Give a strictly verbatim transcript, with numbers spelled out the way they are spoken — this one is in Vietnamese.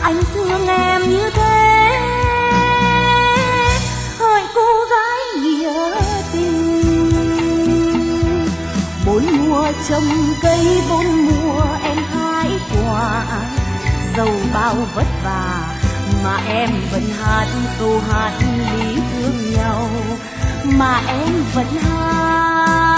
anh thương em như thế. Hỡi cô gái nghĩa tình, bốn mùa trồng cây bốn mùa em hái quả, dầu bao vất vả mà em vẫn hát câu hát lý thương nhau, mà em vẫn hát